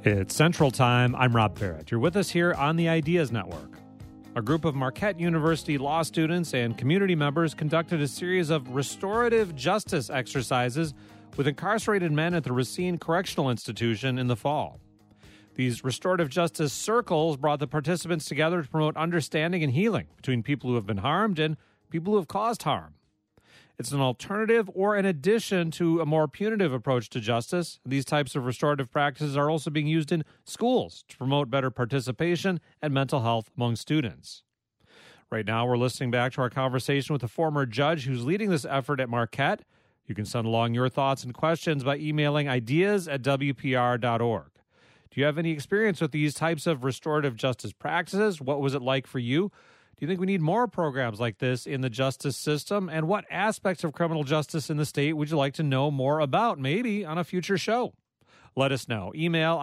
It's Central Time. I'm Rob Barrett. You're with us here on the Ideas Network. A group of Marquette University law students and community members conducted a series of restorative justice exercises with incarcerated men at the Racine Correctional Institution in the fall. These restorative justice circles brought the participants together to promote understanding and healing between people who have been harmed and people who have caused harm. It's an alternative or an addition to a more punitive approach to justice. These types of restorative practices are also being used in schools to promote better participation and mental health among students. Right now, we're listening back to our conversation with a former judge who's leading this effort at Marquette. You can send along your thoughts and questions by emailing ideas@wpr.org. Do you have any experience with these types of restorative justice practices? What was it like for you? Do you think we need more programs like this in the justice system? And what aspects of criminal justice in the state would you like to know more about, maybe on a future show? Let us know. Email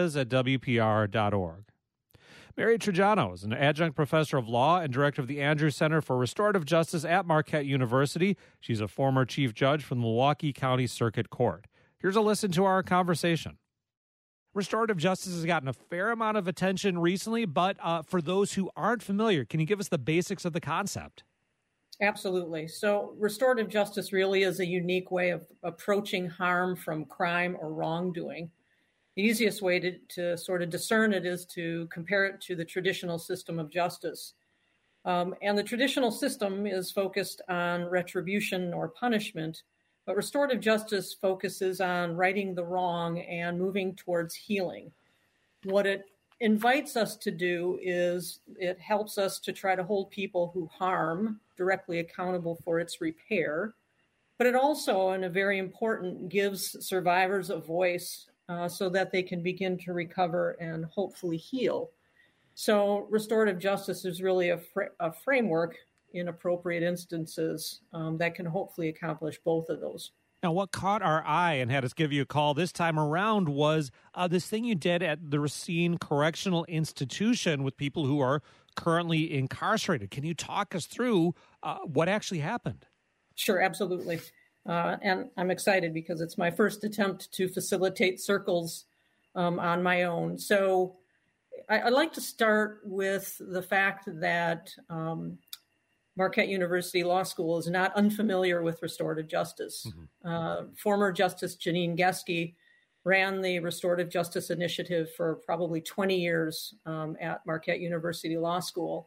ideas@wpr.org. Mary Trajano is an adjunct professor of law and director of the Andrews Center for Restorative Justice at Marquette University. She's a former chief judge from the Milwaukee County Circuit Court. Here's a listen to our conversation. Restorative justice has gotten a fair amount of attention recently, but for those who aren't familiar, can you give us the basics of the concept? Absolutely. So restorative justice really is a unique way of approaching harm from crime or wrongdoing. The easiest way to sort of discern it is to compare it to the traditional system of justice. And the traditional system is focused on retribution or punishment, but restorative justice focuses on righting the wrong and moving towards healing. What it invites us to do is it helps us to try to hold people who harm directly accountable for its repair. But it also, and a very important, gives survivors a voice so that they can begin to recover and hopefully heal. So restorative justice is really a framework in appropriate instances that can hopefully accomplish both of those. Now, what caught our eye and had us give you a call this time around was this thing you did at the Racine Correctional Institution with people who are currently incarcerated. Can you talk us through what actually happened? Sure, absolutely. And I'm excited because it's my first attempt to facilitate circles on my own. So I'd like to start with the fact that Marquette University Law School is not unfamiliar with restorative justice. Mm-hmm. Former Justice Janine Geske ran the Restorative Justice Initiative for probably 20 years at Marquette University Law School.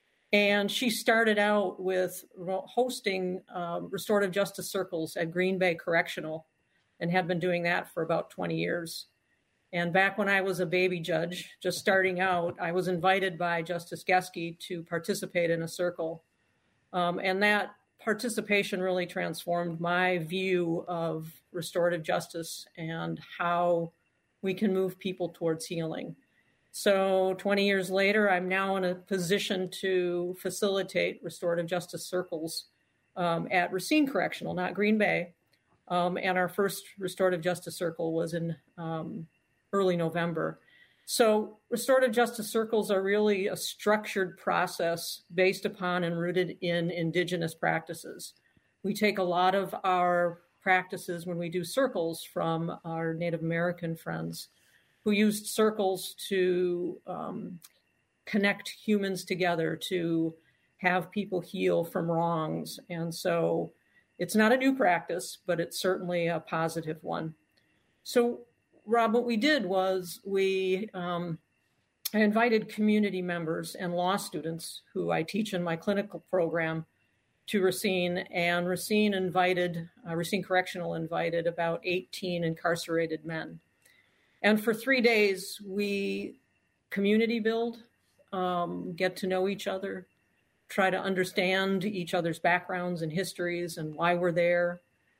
And she started out with hosting restorative justice circles at Green Bay Correctional and had been doing that for about 20 years. And back when I was a baby judge, just starting out, I was invited by Justice Geske to participate in a circle. And that participation really transformed my view of restorative justice and how we can move people towards healing. So 20 years later, I'm now in a position to facilitate restorative justice circles at Racine Correctional, not Green Bay. And our first restorative justice circle was in early November. So restorative justice circles are really a structured process based upon and rooted in indigenous practices. We take a lot of our practices when we do circles from our Native American friends who used circles to connect humans together, to have people heal from wrongs. And so it's not a new practice, but it's certainly a positive one. So Rob, what we did was I invited community members and law students who I teach in my clinical program to Racine, and Racine Correctional invited about 18 incarcerated men. And for 3 days, we community build, get to know each other, try to understand each other's backgrounds and histories and why we're there.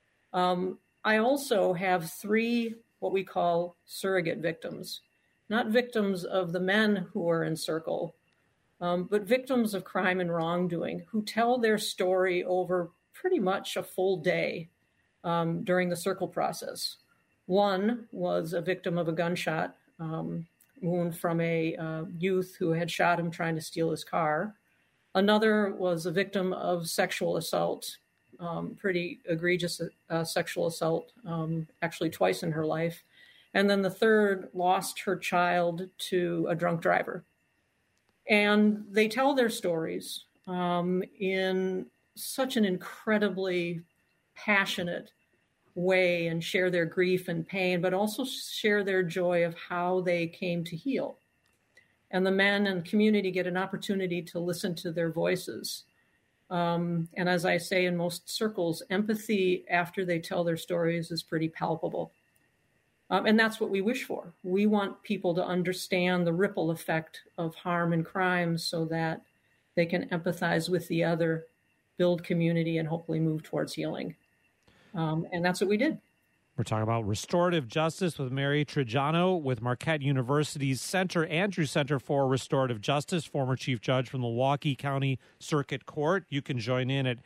I also have 3 what we call surrogate victims, not victims of the men who are in circle, but victims of crime and wrongdoing who tell their story over pretty much a full day during the circle process. One was a victim of a gunshot wound from a youth who had shot him trying to steal his car. Another was a victim of sexual assault, pretty egregious sexual assault, actually twice in her life. And then the third lost her child to a drunk driver. And they tell their stories in such an incredibly passionate way and share their grief and pain, but also share their joy of how they came to heal. And the men and community get an opportunity to listen to their voices. And as I say in most circles, empathy after they tell their stories is pretty palpable. And that's what we wish for. We want people to understand the ripple effect of harm and crime so that they can empathize with the other, build community, and hopefully move towards healing. And that's what we did. We're talking about restorative justice with Mary Trajano with Marquette University's Andrews Center for Restorative Justice, former chief judge from the Milwaukee County Circuit Court. You can join in at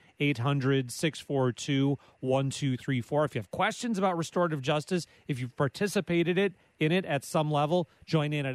800-642-1234. If you have questions about restorative justice, if you've participated in it at some level, join in at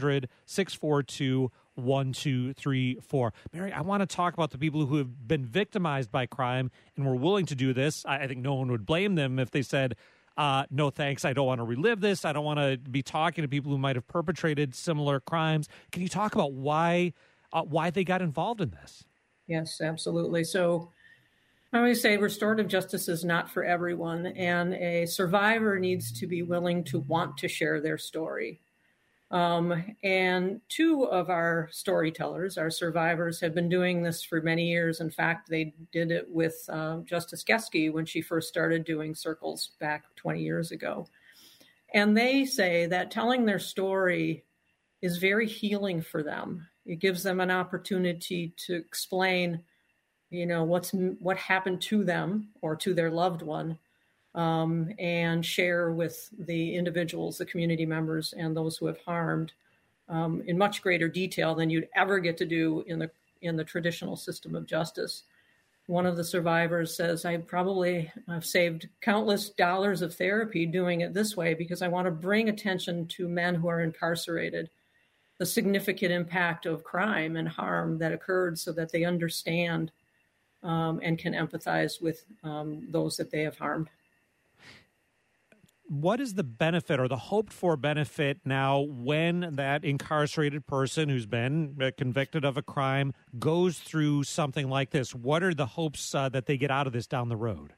800-642-1234. Mary, I want to talk about the people who have been victimized by crime and were willing to do this. I think no one would blame them if they said, no thanks, I don't want to relive this. I don't want to be talking to people who might have perpetrated similar crimes. Can you talk about why they got involved in this? Yes, absolutely. So I always say restorative justice is not for everyone, and a survivor needs to be willing to want to share their story. And two of our storytellers, our survivors, have been doing this for many years. In fact, they did it with Justice Geske when she first started doing circles back 20 years ago. And they say that telling their story is very healing for them. It gives them an opportunity to explain, what happened to them or to their loved one. And share with the individuals, the community members, and those who have harmed in much greater detail than you'd ever get to do in the traditional system of justice. One of the survivors says, I probably have saved countless dollars of therapy doing it this way because I want to bring attention to men who are incarcerated, the significant impact of crime and harm that occurred so that they understand and can empathize with those that they have harmed. What is the benefit or the hoped for benefit now when that incarcerated person who's been convicted of a crime goes through something like this? What are the hopes that they get out of this down the road?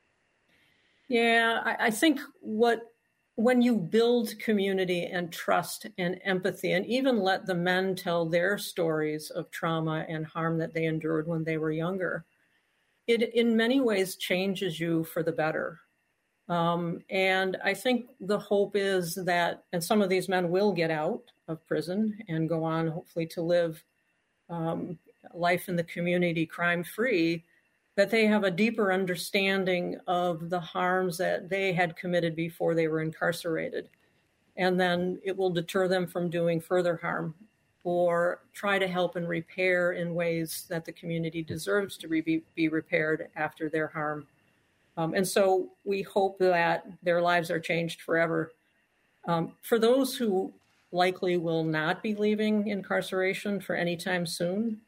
Yeah, I think when you build community and trust and empathy, and even let the men tell their stories of trauma and harm that they endured when they were younger, it in many ways changes you for the better. And I think the hope is that, and some of these men will get out of prison and go on, hopefully, to live life in the community crime-free, that they have a deeper understanding of the harms that they had committed before they were incarcerated. And then it will deter them from doing further harm or try to help and repair in ways that the community deserves to be repaired after their harm. And so we hope that their lives are changed forever. For those who likely will not be leaving incarceration for any time soon,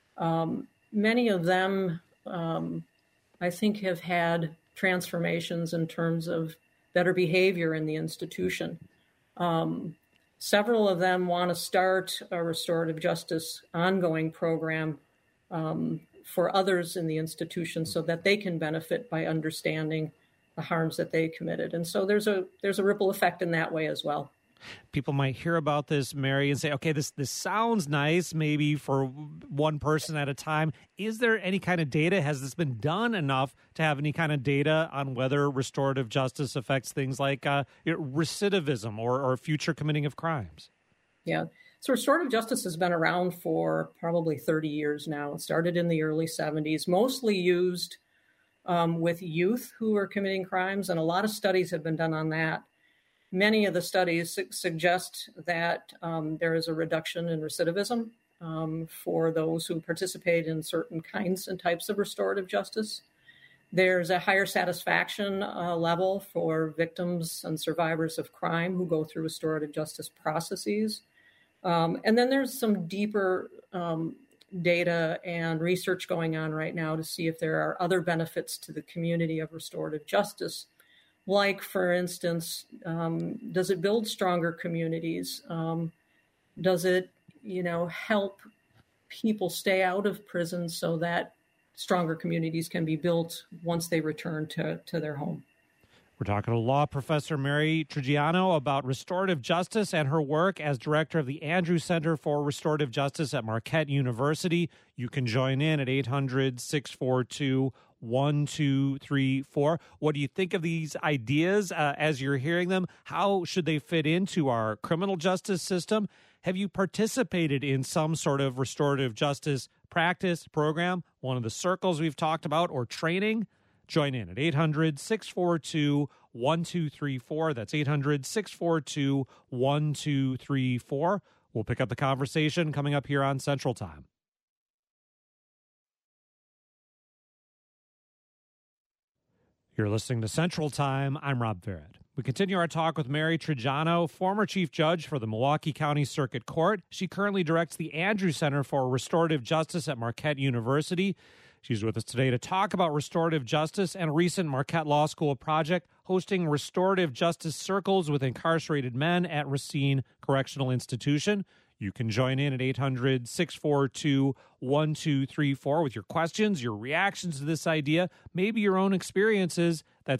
many of them, I think, have had transformations in terms of better behavior in the institution. Several of them want to start a restorative justice ongoing program for others in the institution so that they can benefit by understanding the harms that they committed. And so there's a ripple effect in that way as well. People might hear about this, Mary, and say, okay, this sounds nice, maybe for one person at a time. Is there any kind of data? Has this been done enough to have any kind of data on whether restorative justice affects things like recidivism or future committing of crimes? Yeah. So restorative justice has been around for probably 30 years now. It started in the early 70s, mostly used with youth who are committing crimes, and a lot of studies have been done on that. Many of the studies suggest that there is a reduction in recidivism for those who participate in certain kinds and types of restorative justice. There's a higher satisfaction level for victims and survivors of crime who go through restorative justice processes. And then there's some deeper data and research going on right now to see if there are other benefits to the community of restorative justice like, for instance, does it build stronger communities? Does it, help people stay out of prison so that stronger communities can be built once they return to their home? We're talking to law professor Mary Triggiano about restorative justice and her work as director of the Andrews Center for Restorative Justice at Marquette University. You can join in at 800-642-1234. What do you think of these ideas as you're hearing them? How should they fit into our criminal justice system? Have you participated in some sort of restorative justice practice program, one of the circles we've talked about, or training? Join in at 800-642-1234. That's 800-642-1234. We'll pick up the conversation coming up here on Central Time. You're listening to Central Time. I'm Rob Barrett. We continue our talk with Mary Triggiano, former chief judge for the Milwaukee County Circuit Court. She currently directs the Andrews Center for Restorative Justice at Marquette University. She's with us today to talk about restorative justice and a recent Marquette Law School project hosting restorative justice circles with incarcerated men at Racine Correctional Institution. You can join in at 800-642-1234 with your questions, your reactions to this idea, maybe your own experiences. That's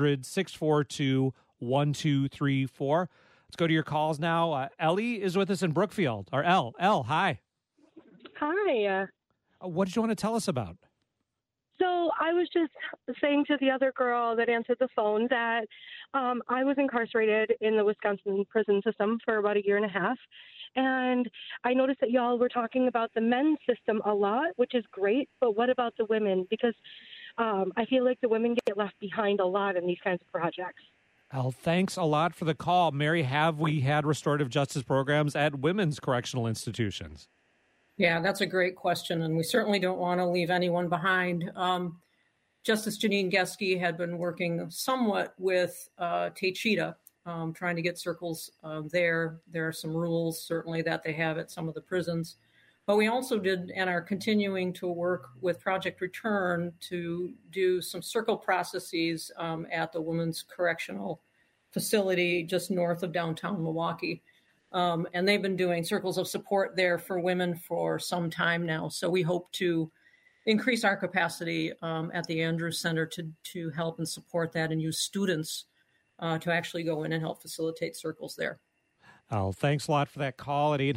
800-642-1234. Let's go to your calls now. Ellie is with us in Brookfield. Or Elle, hi. Hi. What did you want to tell us about? So I was just saying to the other girl that answered the phone that I was incarcerated in the Wisconsin prison system for about 1.5 years. And I noticed that y'all were talking about the men's system a lot, which is great. But what about the women? Because I feel like the women get left behind a lot in these kinds of projects. Well, thanks a lot for the call. Mary, have we had restorative justice programs at women's correctional institutions? Yeah, that's a great question, and we certainly don't want to leave anyone behind. Justice Janine Geske had been working somewhat with Techita, trying to get circles there. There are some rules, certainly, that they have at some of the prisons. But we also did and are continuing to work with Project Return to do some circle processes at the Women's Correctional Facility just north of downtown Milwaukee. And they've been doing circles of support there for women for some time now. So we hope to increase our capacity at the Andrews Center to help and support that and use students to actually go in and help facilitate circles there. Oh, thanks a lot for that call at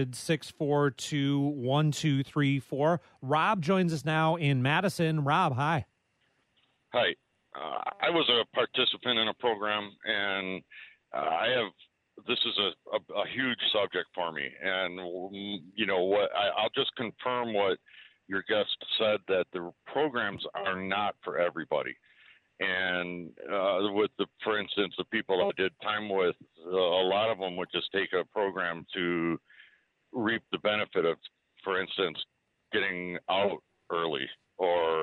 800-642-1234. Rob joins us now in Madison. Rob, hi. Hi. I was a participant in a program, and this is a huge subject for me. And, I'll just confirm what your guest said, that the programs are not for everybody. And for instance, the people I did time with, a lot of them would just take a program to reap the benefit of, for instance, getting out early, or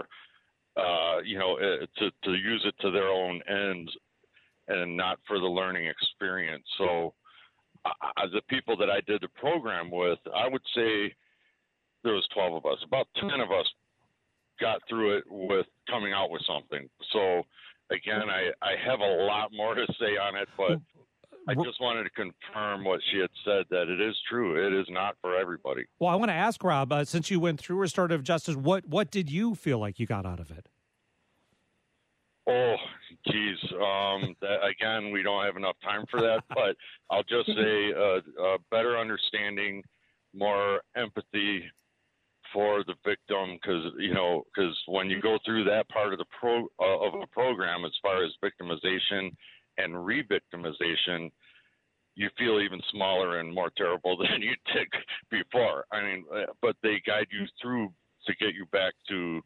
to use it to their own ends and not for the learning experience. So the people that I did the program with, I would say there was 12 of us. About 10 of us got through it with coming out with something. So again, I have a lot more to say on it, but I just wanted to confirm what she had said, that it is true. It is not for everybody. Well, I want to ask Rob, since you went through restorative justice, what did you feel like you got out of it? Oh, geez. Again, we don't have enough time for that, but I'll just say a better understanding, more empathy for the victim, because when you go through that part of the program, as far as victimization and re-victimization, you feel even smaller and more terrible than you did before. I mean, but they guide you through to get you back to,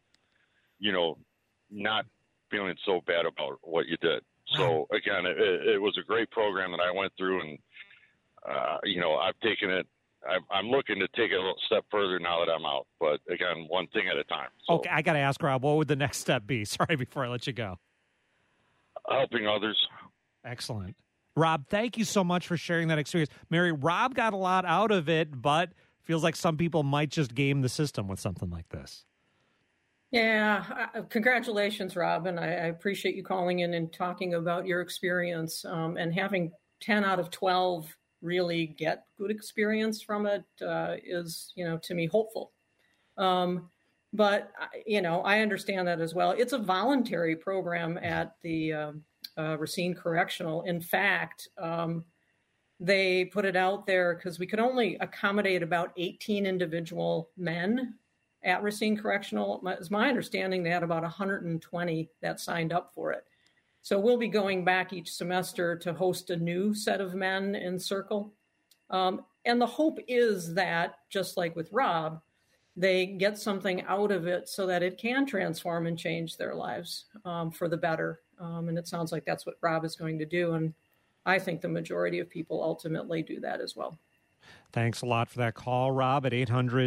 not feeling so bad about what you did. So again, it was a great program that I went through, and I've taken it. I'm looking to take it a little step further now that I'm out. But again, one thing at a time. So, okay, I got to ask Rob, what would the next step be? Sorry, before I let you go. Helping others. Excellent. Rob, thank you so much for sharing that experience. Mary, Rob got a lot out of it, but feels like some people might just game the system with something like this. Yeah, congratulations, Robin. I appreciate you calling in and talking about your experience, and having 10 out of 12 really get good experience from it is, to me, hopeful. But, I understand that as well. It's a voluntary program at the Racine Correctional. In fact, they put it out there because we could only accommodate about 18 individual men at Racine Correctional. It's my understanding they had about 120 that signed up for it. So we'll be going back each semester to host a new set of men in Circle. And the hope is that, just like with Rob, they get something out of it so that it can transform and change their lives for the better. And it sounds like that's what Rob is going to do. And I think the majority of people ultimately do that as well. Thanks a lot for that call, Rob, at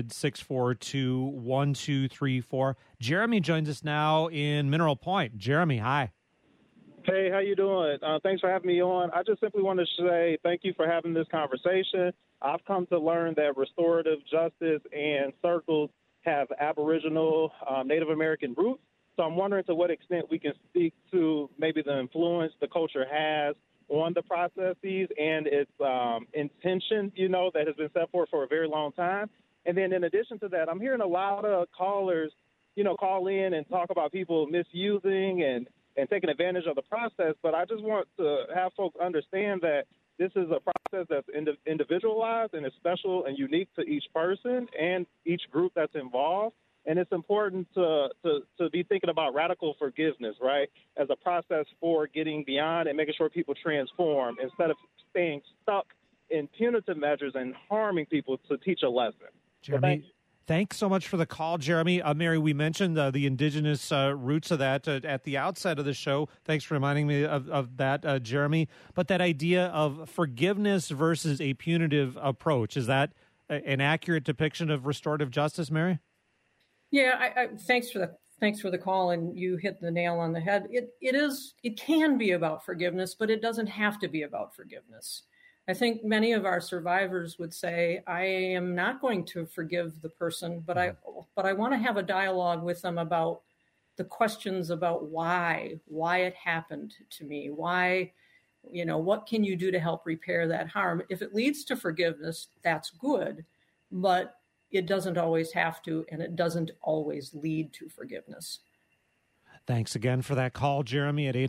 800-642-1234. Jeremy joins us now in Mineral Point. Jeremy, hi. Hey, how you doing? Thanks for having me on. I just simply want to say thank you for having this conversation. I've come to learn that restorative justice and circles have Aboriginal, Native American roots. So I'm wondering to what extent we can speak to maybe the influence the culture has on the processes and its intention, that has been set forth for a very long time. And then in addition to that, I'm hearing a lot of callers, call in and talk about people misusing and taking advantage of the process. But I just want to have folks understand that this is a process that's individualized and is special and unique to each person and each group that's involved. And it's important to be thinking about radical forgiveness, right, as a process for getting beyond and making sure people transform instead of staying stuck in punitive measures and harming people to teach a lesson. Jeremy, thanks so much for the call, Jeremy. Mary, we mentioned the indigenous roots of that at the outset of the show. Thanks for reminding me of that, Jeremy. But that idea of forgiveness versus a punitive approach, is that an accurate depiction of restorative justice, Mary? Yeah, thanks for the call, and you hit the nail on the head. It can be about forgiveness, but it doesn't have to be about forgiveness. I think many of our survivors would say, I am not going to forgive the person, but I want to have a dialogue with them about the questions about why it happened to me, why, what can you do to help repair that harm? If it leads to forgiveness, that's good, but it doesn't always have to, and it doesn't always lead to forgiveness. Thanks again for that call, Jeremy, at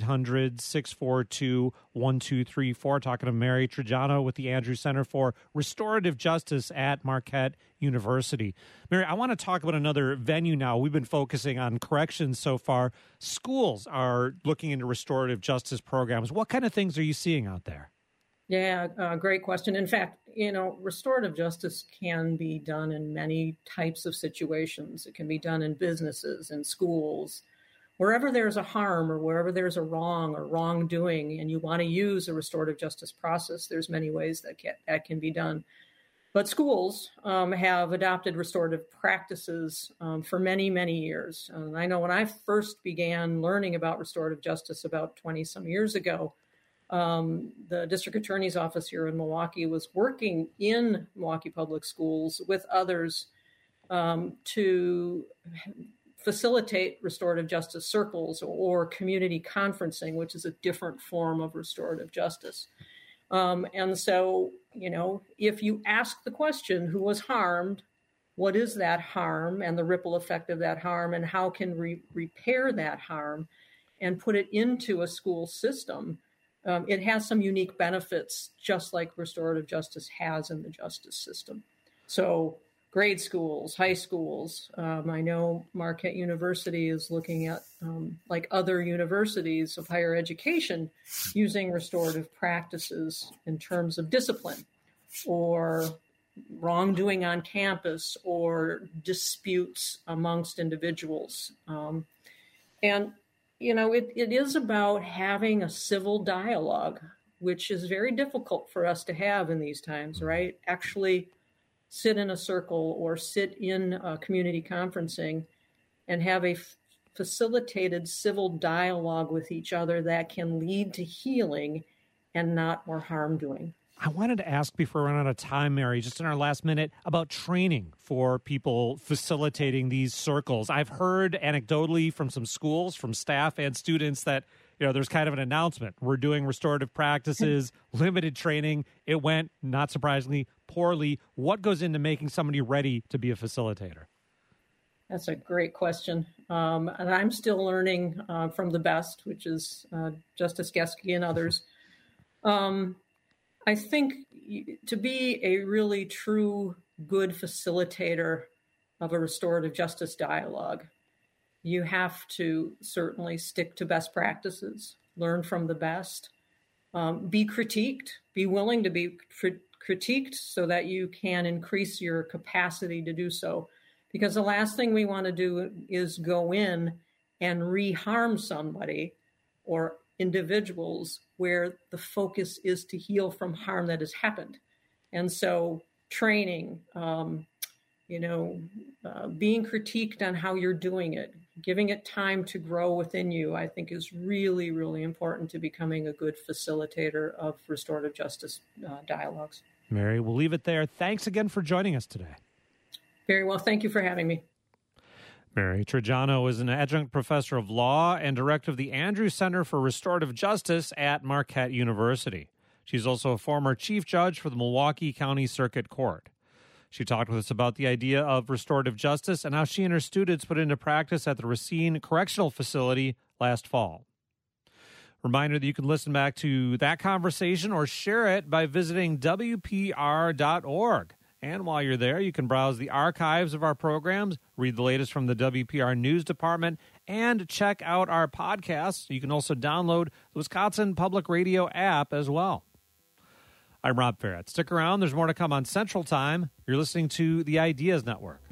800-642-1234. Talking to Mary Trajano with the Andrews Center for Restorative Justice at Marquette University. Mary, I want to talk about another venue now. We've been focusing on corrections so far. Schools are looking into restorative justice programs. What kind of things are you seeing out there? Yeah, great question. In fact, restorative justice can be done in many types of situations. It can be done in businesses, in schools, wherever there's a harm or wherever there's a wrong or wrongdoing, and you want to use a restorative justice process. There's many ways that can be done. But schools have adopted restorative practices for many, many years. And I know when I first began learning about restorative justice about 20 some years ago, the district attorney's office here in Milwaukee was working in Milwaukee Public Schools with others to facilitate restorative justice circles or community conferencing, which is a different form of restorative justice. And so, if you ask the question, who was harmed, what is that harm and the ripple effect of that harm, and how can we repair that harm and put it into a school system, it has some unique benefits, just like restorative justice has in the justice system. So grade schools, high schools, I know Marquette University is looking at, like other universities of higher education, using restorative practices in terms of discipline or wrongdoing on campus or disputes amongst individuals. It is about having a civil dialogue, which is very difficult for us to have in these times, right? Actually sit in a circle or sit in community conferencing and have a facilitated civil dialogue with each other that can lead to healing and not more harm doing. I wanted to ask before we run out of time, Mary, just in our last minute, about training for people facilitating these circles. I've heard anecdotally from some schools, from staff and students that, there's kind of an announcement. We're doing restorative practices, limited training. It went, not surprisingly, poorly. What goes into making somebody ready to be a facilitator? That's a great question. And I'm still learning from the best, which is Justice Geske and others. I think to be a really true good facilitator of a restorative justice dialogue, you have to certainly stick to best practices, learn from the best, be critiqued, be willing to be critiqued so that you can increase your capacity to do so. Because the last thing we want to do is go in and reharm somebody or individuals where the focus is to heal from harm that has happened. And so training, being critiqued on how you're doing it, giving it time to grow within you, I think is really, really important to becoming a good facilitator of restorative justice dialogues. Mary, we'll leave it there. Thanks again for joining us today. Very well. Thank you for having me. Mary Trajano is an adjunct professor of law and director of the Andrews Center for Restorative Justice at Marquette University. She's also a former chief judge for the Milwaukee County Circuit Court. She talked with us about the idea of restorative justice and how she and her students put into practice at the Racine Correctional Facility last fall. Reminder that you can listen back to that conversation or share it by visiting WPR.org. And while you're there, you can browse the archives of our programs, read the latest from the WPR News Department, and check out our podcasts. You can also download the Wisconsin Public Radio app as well. I'm Rob Ferret. Stick around. There's more to come on Central Time. You're listening to the Ideas Network.